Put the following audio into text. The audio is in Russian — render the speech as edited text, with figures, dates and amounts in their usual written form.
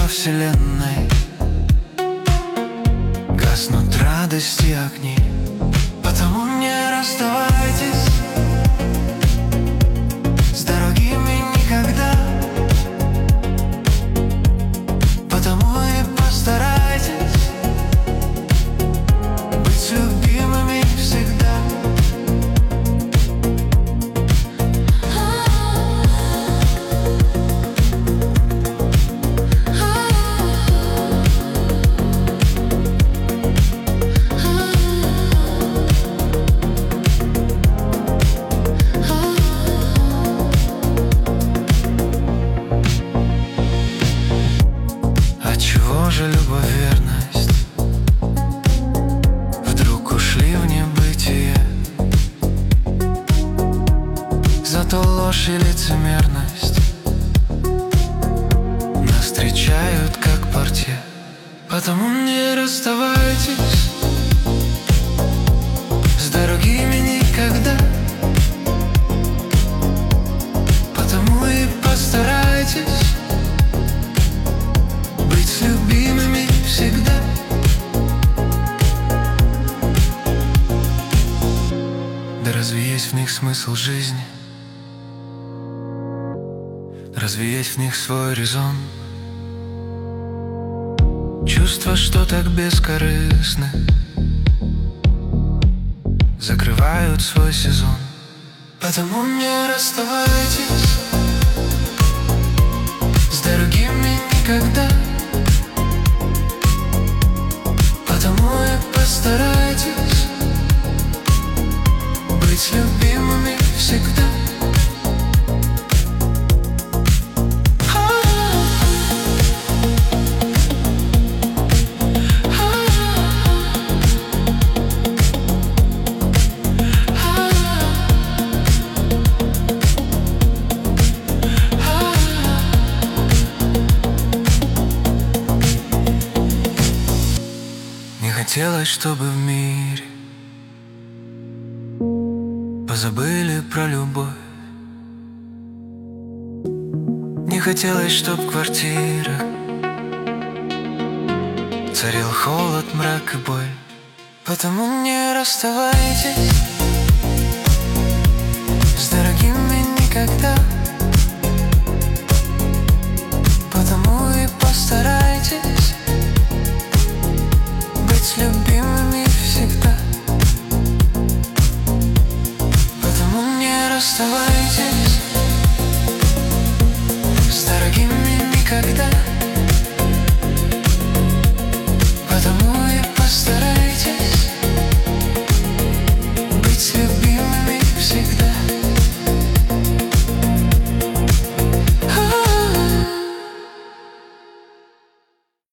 во вселенной. Гаснут радости огни, потому не расставайтесь с дорогими никогда. Потому и постарайтесь быть с любимыми всегда. Отчего же любовь, верность вдруг ушли в небытие? Зато ложь и лицемерность нас встречают как портье. Потому не расставайтесь с дорогими никогда. Потому и постарайтесь быть с любимыми всегда. Да разве есть в них смысл жизни? Разве есть в них свой резон? Чувства, что так бескорыстны, закрывают свой сезон. Потому не расставайтесь с дорогими никогда. Потому и постарайтесь быть с любимыми всегда. Не хотелось, чтобы в мире позабыли про любовь. Не хотелось, чтоб в квартирах царил холод, мрак и боль. Потому не расставайтесь с дорогими никогда. Потому и постарайтесь быть с любимыми всегда. Потому не расставайтесь.